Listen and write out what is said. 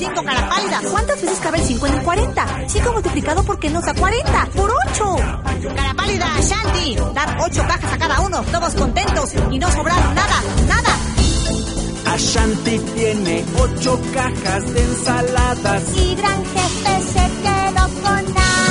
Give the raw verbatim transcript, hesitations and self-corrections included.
cinco, cara pálida. ¿Cuántas veces cabe el cinco en el cuarenta? cinco multiplicado por qué nos da cuarenta. ¡Por ocho! Cara pálida, Shanti. Dar ocho cajas a cada uno, todos contentos y no sobraron nada, nada. Ashanti tiene ocho cajas de ensaladas y Gran Jefe se quedó con nada.